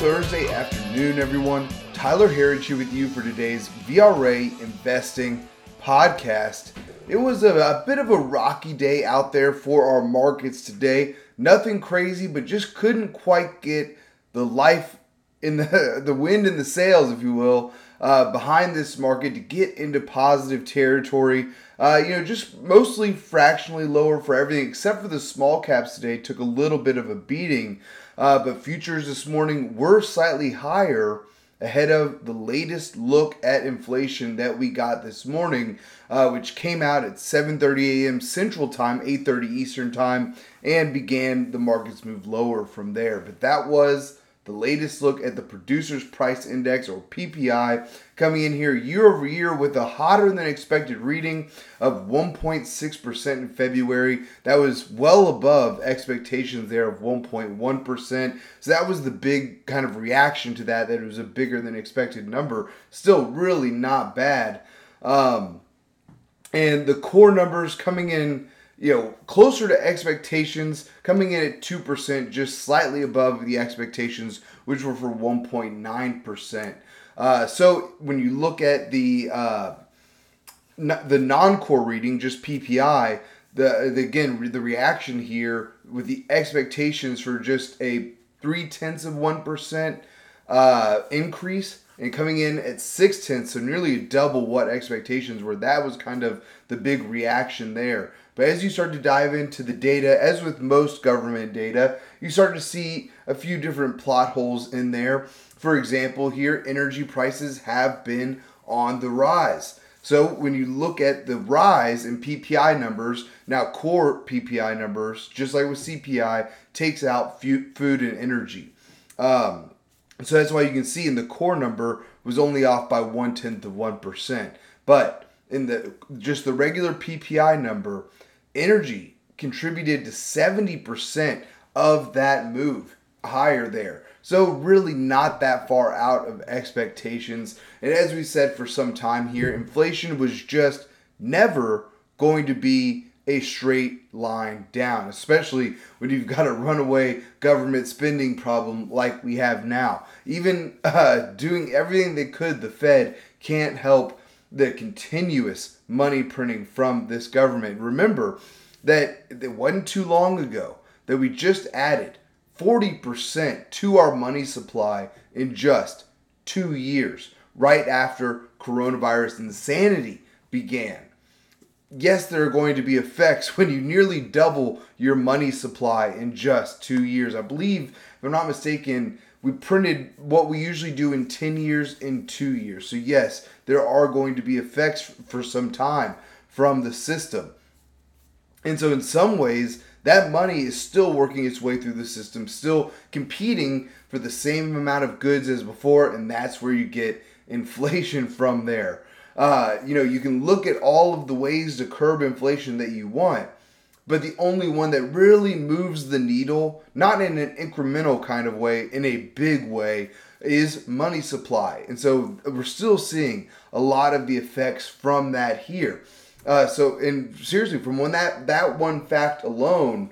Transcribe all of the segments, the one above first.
Thursday afternoon, everyone. Tyler Harridge here with you for today's VRA Investing podcast. It was a bit of a rocky day out there for our markets today. Nothing crazy, but just couldn't quite get the life in the wind in the sails, if you will, behind this market to get into positive territory. Just mostly fractionally lower for everything except for the small caps today. Took a little bit of a beating. But futures this morning were slightly higher ahead of the latest look at inflation that we got this morning, which came out at 7:30 a.m. Central Time, 8:30 Eastern Time, and began the markets move lower from there. But that was the latest look at the Producers Price Index, or PPI, coming in here year over year with a hotter than expected reading of 1.6% in February. That was well above expectations there of 1.1%. So that was the big kind of reaction to that it was a bigger than expected number. Still really not bad. And the core numbers coming in closer to expectations, coming in at 2%, just slightly above the expectations, which were for 1.9%. So when you look at the non-core reading, just PPI, the reaction here with the expectations for just a 0.3% increase, and coming in at 0.6, so nearly double what expectations were. That was kind of the big reaction there. But as you start to dive into the data, as with most government data, you start to see a few different plot holes in there. For example, here, energy prices have been on the rise. So when you look at the rise in PPI numbers, now core PPI numbers, just like with CPI, takes out food and energy. So that's why you can see in the core number was only off by 0.1%. But in the regular PPI number, energy contributed to 70% of that move higher there. So really not that far out of expectations. And as we said for some time here, inflation was just never going to be a straight line down, especially when you've got a runaway government spending problem like we have now. Even doing everything they could, the Fed can't help the continuous money printing from this government. Remember that it wasn't too long ago that we just added 40% to our money supply in just 2 years, right after coronavirus insanity began. Yes, there are going to be effects when you nearly double your money supply in just 2 years. I believe, if I'm not mistaken, we printed what we usually do in 10 years in 2 years. So yes, there are going to be effects for some time from the system. And so in some ways, that money is still working its way through the system, still competing for the same amount of goods as before, and that's where you get inflation from there. You can look at all of the ways to curb inflation that you want, but the only one that really moves the needle, not in an incremental kind of way, in a big way, is money supply. And so we're still seeing a lot of the effects from that here. Seriously, from when that one fact alone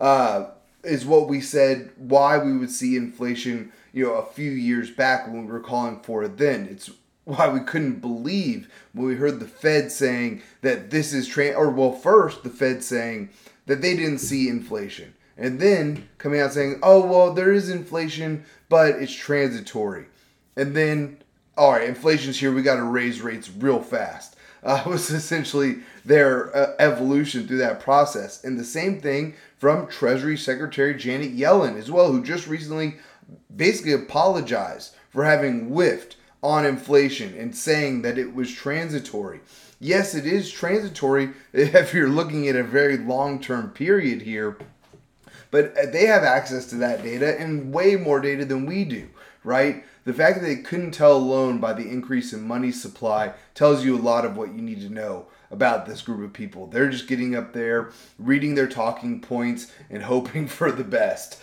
is what we said why we would see inflation, a few years back when we were calling for it then. It's why we couldn't believe when we heard the Fed saying that this is first the Fed saying that they didn't see inflation, and then coming out saying, oh, well, there is inflation, but it's transitory. And then, all right, inflation's here, we got to raise rates real fast. Was essentially their evolution through that process. And the same thing from Treasury Secretary Janet Yellen as well, who just recently basically apologized for having whiffed on inflation and saying that it was transitory. Yes, it is transitory if you're looking at a very long-term period here, but they have access to that data and way more data than we do, right? The fact that they couldn't tell alone by the increase in money supply tells you a lot of what you need to know about this group of people. They're just getting up there, reading their talking points, and hoping for the best.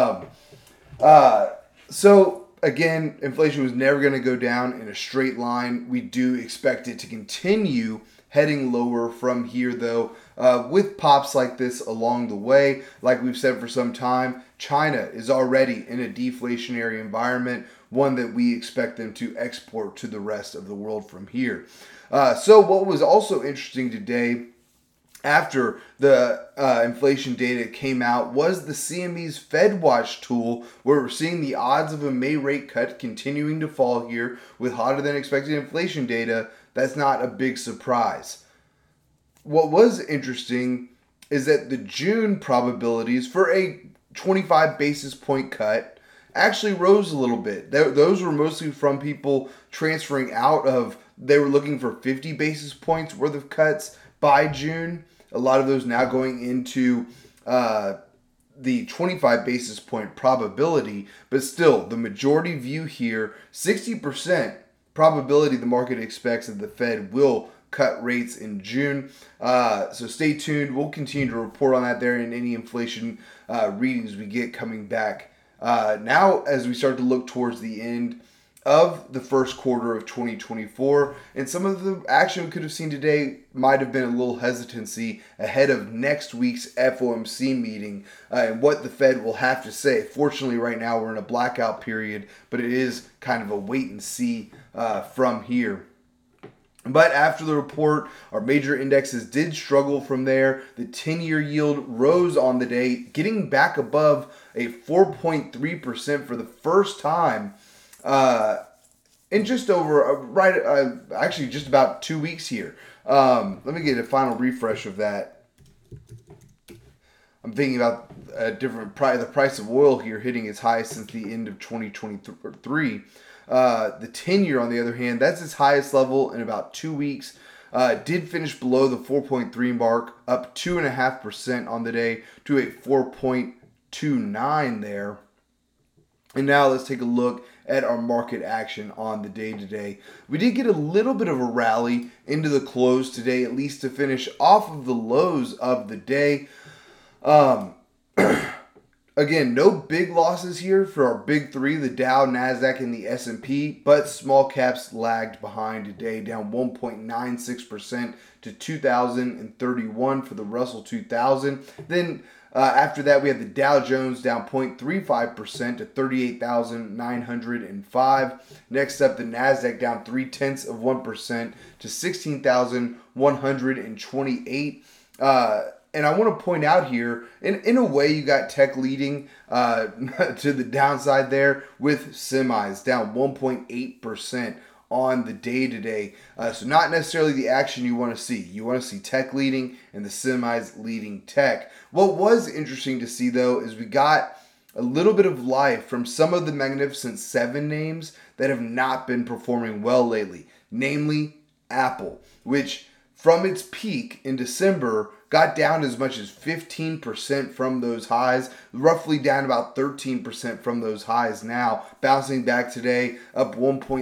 So again, inflation was never going to go down in a straight line. We do expect it to continue heading lower from here, though, with pops like this along the way. Like we've said for some time, China is already in a deflationary environment, one that we expect them to export to the rest of the world from here. So what was also interesting today, after the inflation data came out, was the CME's FedWatch tool, where we're seeing the odds of a May rate cut continuing to fall here with hotter than expected inflation data. That's not a big surprise. What was interesting is that the June probabilities for a 25 basis point cut actually rose a little bit. Those were mostly from people transferring out of, they were looking for 50 basis points worth of cuts by June. A lot of those now going into the 25 basis point probability, but still the majority view here, 60% probability the market expects that the Fed will cut rates in June. So stay tuned. We'll continue to report on that there and any inflation readings we get coming back. Now, as we start to look towards the end of the first quarter of 2024, and some of the action we could have seen today might have been a little hesitancy ahead of next week's FOMC meeting and what the Fed will have to say. Fortunately, right now we're in a blackout period, but it is kind of a wait and see from here. But after the report, our major indexes did struggle from there. The 10-year yield rose on the day, getting back above a 4.3% for the first time in just over, actually just about 2 weeks here. Let me get a final refresh of that. I'm thinking about a different price, the price of oil here hitting its highest since the end of 2023. The 10-year, on the other hand, that's its highest level in about 2 weeks. Did finish below the 4.3 mark, up 2.5% on the day to a 4.29 there. And now let's take a look at our market action on the day today. We did get a little bit of a rally into the close today, at least to finish off of the lows of the day. Again, no big losses here for our big three, the Dow, NASDAQ, and the S&P, but small caps lagged behind today, down 1.96% to 2,031 for the Russell 2000. Then after that, we had the Dow Jones down 0.35% to 38,905. Next up, the NASDAQ down 0.3% to 16,128. And I want to point out here, in a way, you got tech leading to the downside there with semis down 1.8% on the day today. So not necessarily the action you want to see. You want to see tech leading and the semis leading tech. What was interesting to see, though, is we got a little bit of life from some of the Magnificent Seven names that have not been performing well lately, namely Apple, which from its peak in December got down as much as 15% from those highs, roughly down about 13% from those highs now, bouncing back today up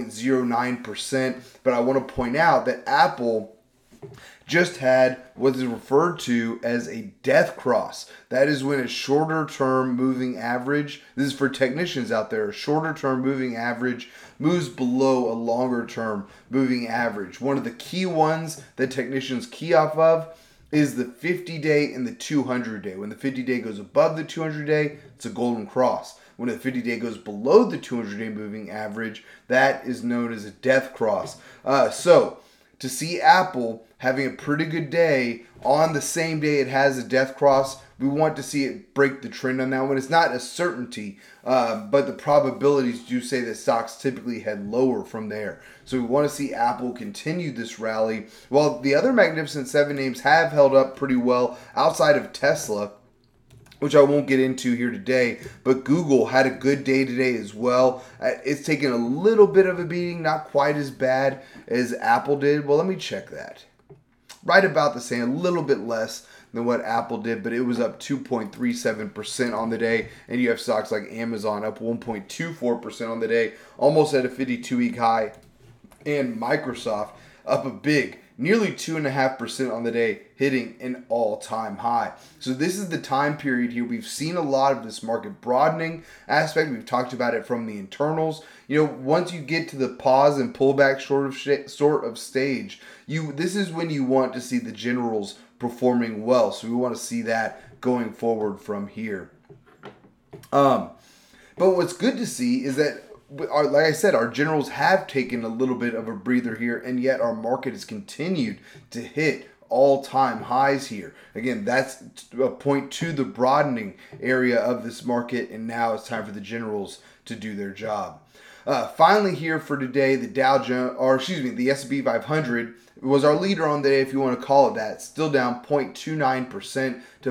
1.09%. But I want to point out that Apple just had what is referred to as a death cross. That is when a shorter term moving average, this is for technicians out there, a shorter term moving average moves below a longer term moving average. One of the key ones that technicians key off of is the 50-day and the 200-day. When the 50-day goes above the 200-day, it's a golden cross. When the 50-day goes below the 200-day moving average, that is known as a death cross. So to see Apple having a pretty good day on the same day it has a death cross, we want to see it break the trend on that one. It's not a certainty, but the probabilities do say that stocks typically head lower from there. So we want to see Apple continue this rally. While the other Magnificent Seven names have held up pretty well outside of Tesla, which I won't get into here today, but Google had a good day today as well. It's taken a little bit of a beating, not quite as bad as Apple did. Well, let me check that. Right about the same, a little bit less than what Apple did, but it was up 2.37% on the day. And you have stocks like Amazon up 1.24% on the day, almost at a 52-week high. And Microsoft up a big nearly 2.5% on the day, hitting an all-time high. So this is the time period here. We've seen a lot of this market broadening aspect. We've talked about it from the internals. Once you get to the pause and pullback sort of stage, this is when you want to see the generals performing well. So we want to see that going forward from here. But what's good to see is that, like I said, our generals have taken a little bit of a breather here, and yet our market has continued to hit all-time highs here. Again, that's a point to the broadening area of this market, and now it's time for the generals to do their job. Finally here for today, the S&P 500 was our leader on the day, if you want to call it that, still down 0.29% to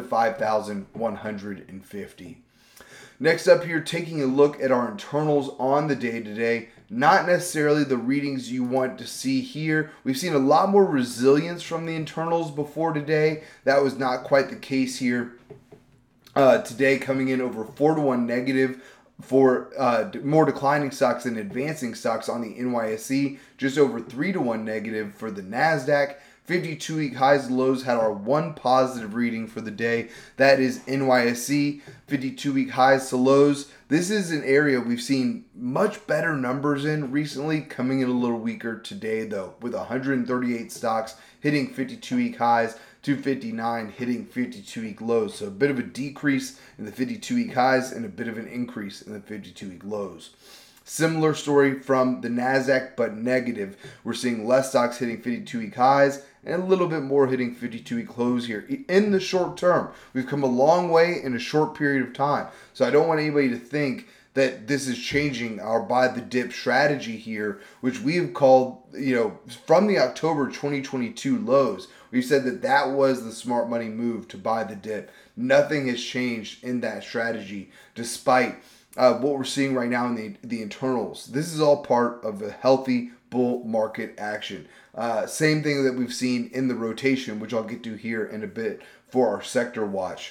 5,150. Next up here, taking a look at our internals on the day today. Not necessarily the readings you want to see here. We've seen a lot more resilience from the internals before today. That was not quite the case here. Today coming in over 4-1 negative for more declining stocks than advancing stocks on the NYSE. Just over 3-1 negative for the NASDAQ. 52-week highs and lows had our one positive reading for the day. That is NYSE, 52-week highs to lows. This is an area we've seen much better numbers in recently, coming in a little weaker today, though, with 138 stocks hitting 52-week highs, 259 hitting 52-week lows. So a bit of a decrease in the 52-week highs and a bit of an increase in the 52-week lows. Similar story from the NASDAQ, but negative. We're seeing less stocks hitting 52-week highs and a little bit more hitting 52-week lows here. In the short term, we've come a long way in a short period of time. So I don't want anybody to think that this is changing our buy the dip strategy here, which we have called, from the October 2022 lows. We've said that was the smart money move to buy the dip. Nothing has changed in that strategy, despite what we're seeing right now in the internals. This is all part of a healthy bull market action. Same thing that we've seen in the rotation, which I'll get to here in a bit for our sector watch.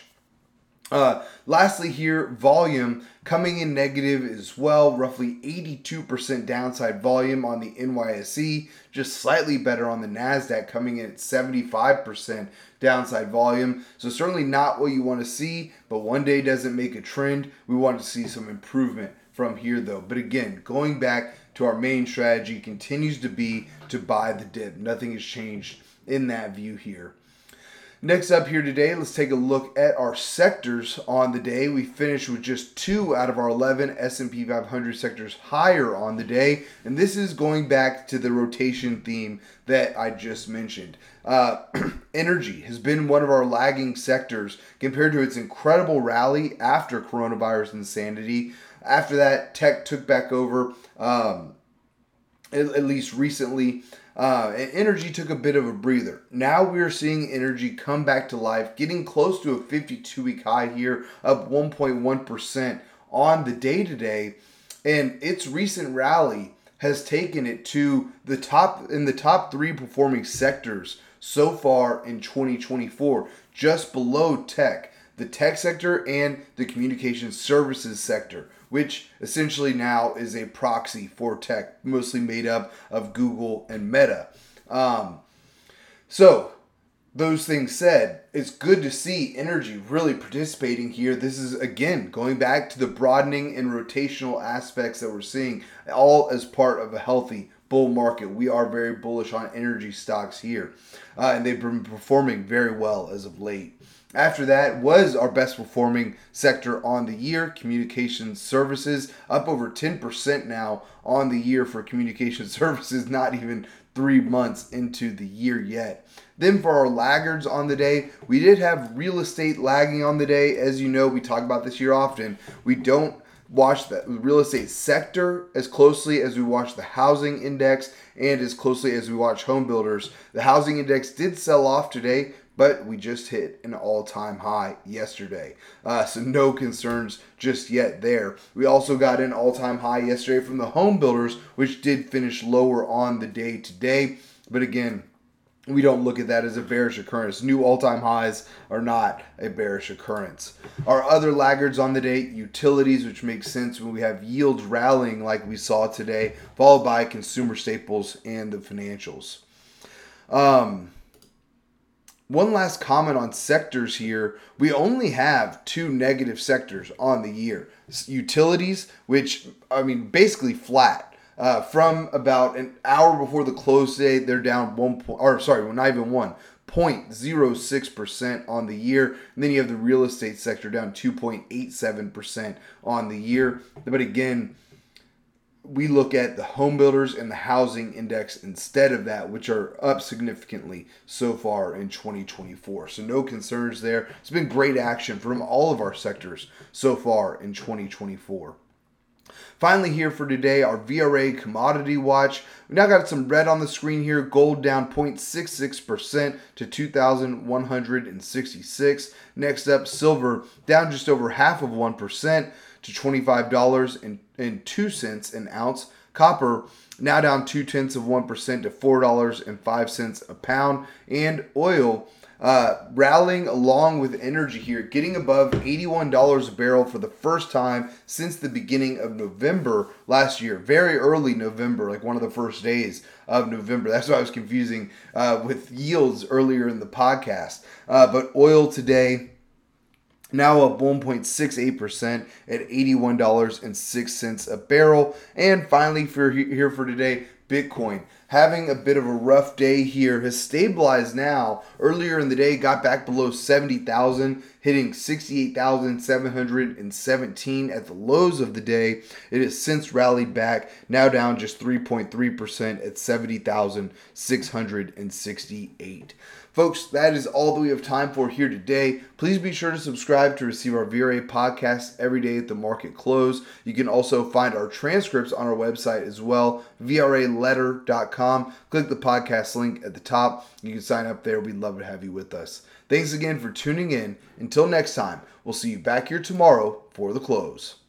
Lastly here, volume coming in negative as well, roughly 82% downside volume on the NYSE, just slightly better on the NASDAQ, coming in at 75% downside volume. So certainly not what you want to see, but one day doesn't make a trend. We want to see some improvement from here though. But again, going back to our main strategy continues to be to buy the dip. Nothing has changed in that view here. Next up here today, let's take a look at our sectors on the day. We finished with just 2 out of our 11 S&P 500 sectors higher on the day, and this is going back to the rotation theme that I just mentioned. Energy has been one of our lagging sectors compared to its incredible rally after coronavirus insanity. After that, tech took back over, at least recently. And energy took a bit of a breather. Now we're seeing energy come back to life, getting close to a 52-week high here, up 1.1% on the day today. And its recent rally has taken it to the top 3 performing sectors so far in 2024, just below tech, the tech sector and the communication services sector, which essentially now is a proxy for tech, mostly made up of Google and Meta. So, those things said, it's good to see energy really participating here. This is, again, going back to the broadening and rotational aspects that we're seeing, all as part of a healthy bull market. We are very bullish on energy stocks here, and they've been performing very well as of late. After that was our best performing sector on the year, communications services, up over 10% now on the year for communication services, not even 3 months into the year yet. Then for our laggards on the day, we did have real estate lagging on the day. As you know, we talk about this here often. We don't watch the real estate sector as closely as we watch the housing index and as closely as we watch home builders. The housing index did sell off today, but we just hit an all-time high yesterday. So no concerns just yet there. We also got an all-time high yesterday from the home builders, which did finish lower on the day today. But again, we don't look at that as a bearish occurrence. New all-time highs are not a bearish occurrence. Our other laggards on the day, utilities, which makes sense when we have yields rallying like we saw today, followed by consumer staples and the financials. One last comment on sectors here. We only have 2 negative sectors on the year. Utilities, which, I mean, basically flat. From about an hour before the close today, they're down not even 0.06% on the year. And then you have the real estate sector down 2.87% on the year. But again, we look at the home builders and the housing index instead of that, which are up significantly so far in 2024. So no concerns there. It's been great action from all of our sectors so far in 2024. Finally, here for today, our VRA Commodity Watch. We now got some red on the screen here. Gold down 0.66% to 2,166. Next up, silver down just over 0.5% to $25.02 an ounce. Copper now down 0.2% to $4.05 a pound. And oil rallying along with energy here, getting above $81 a barrel for the first time since the beginning of November last year. Very early November, like one of the first days of November. That's why I was confusing with yields earlier in the podcast. But oil today now up 1.68% at $81.06 a barrel. And finally, here for today, Bitcoin having a bit of a rough day here, has stabilized now. Earlier in the day, got back below 70,000, hitting 68,717 at the lows of the day. It has since rallied back, now down just 3.3% at 70,668. Folks, that is all that we have time for here today. Please be sure to subscribe to receive our VRA podcast every day at the market close. You can also find our transcripts on our website as well, vraletter.com. Click the podcast link at the top. You can sign up there. We'd love to have you with us. Thanks again for tuning in. Until next time, we'll see you back here tomorrow for the close.